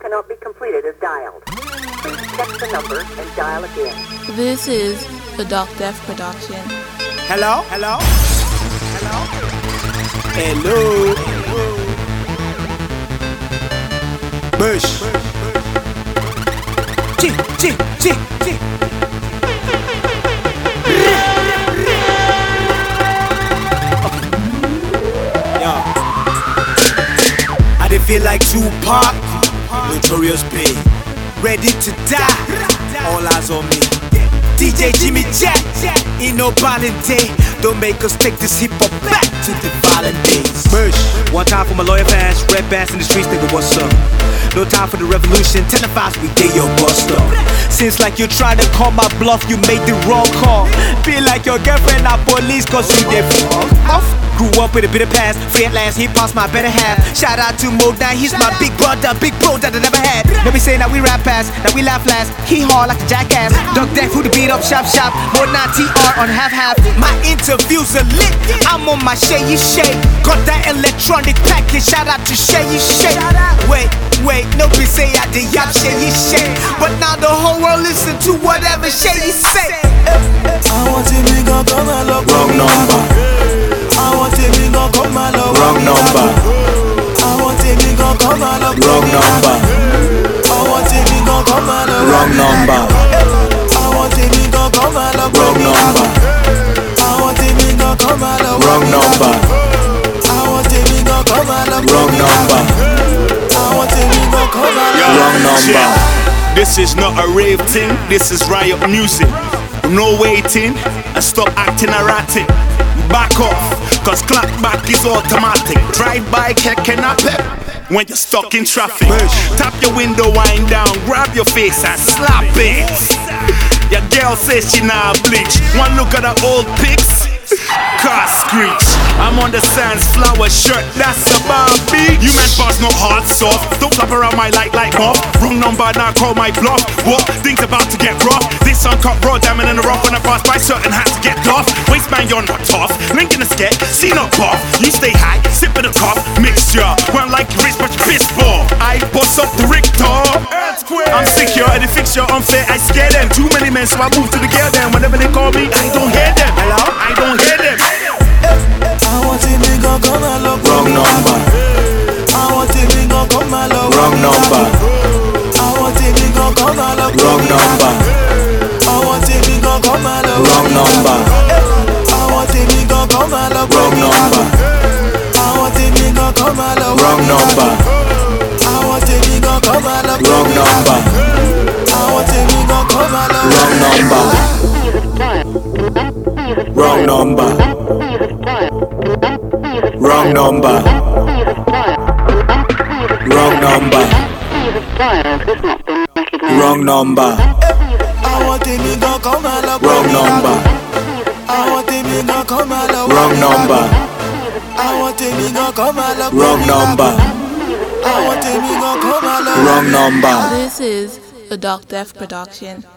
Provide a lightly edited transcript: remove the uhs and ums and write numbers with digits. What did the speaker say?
cannot be completed as dialed. Please check the number and dial again. This is the Doc Def production. Hello? Hello? Hello? Hello? Bush. G. I did feel like Tupac, Notorious Big, ready to die. All eyes on me. DJ Jimmy Jack, ain't no violent day. Don't make us take this hip hop back to the violent days. Bush. One time for my lawyer fans, red bass in the streets, nigga, what's up? No time for the revolution, televised, we get your bust up. Seems like you're trying to call my bluff, you made the wrong call. Feel like your girlfriend not police, cause you did fuck off. Grew up with a bit of past, free at last, he passed my better half. Shout out to Mo, now he's my big bro that I never had. Let me say that we rap fast, that we laugh last. He hard like a jackass, Doc Def who the beat up, shop. More 9TR on half. My interviews are lit, I'm on my shady shade. Got that electronic package, shout out to Shady Shade. Wait, nobody say I did yap Shady Shade. But now the whole world listen to whatever Shady say. I want to be gone, come and love. Wrong number. I want to be gone, come and love. Wrong number. I want to be gone, come and love. Wrong number. I want to be gone, come and love. Wrong number. I want to be gone, come and love. Wrong number. I want to be gone, come and love. Wrong number. I want to be gone, come and love. Wrong number. I want to be gone, come and love. Wrong number. This is not a rave thing, this is riot music. No waiting and stop acting erratic. Back off, cause clap back is automatic. Drive by, kicking up pep when you're stuck in traffic. Tap your window, wind down, grab your face and slap it. Your girl says she now bleach. One look at her old pics, car screech. I'm on the Sans flower shirt, that's a Barbie. You man boss no hard soft, don't flap around my like moth. Wrong number, now call my bluff. What? Things about to get rough. This uncut raw, diamond in the rough. When I pass by certain hats to get off. Waistman, you're not tough. Link in the sketch, see not buff. You stay high, sip in the cup. Mixture, run like you rich but you piss for. I boss up the Richter. I'm secure at the fixture, unfair, I scare them. Too many men, so I move to the gear them. Whenever they call me, I don't hear them. Hello? I don't hear them. I want to be gone, come and love. Wrong number. I want to be gone, come and love. Wrong number. I want to be gone, come and love. Wrong number. I want to be gone, come and love. Wrong number. I want to be gone, come and love. Wrong number. I want to be gone, come and love. Wrong number. I want to be gone, come and love. Wrong number. I want to be gone, come and love. Wrong number. Wrong number. Wrong number. Wrong number. Wrong number. I want to be gone, come and love. Wrong number. I want to be gone, come and love. Wrong number. I want to be gone, come and love. Wrong number. I want to be gone, come and love. Wrong number. This is the Doc Def production.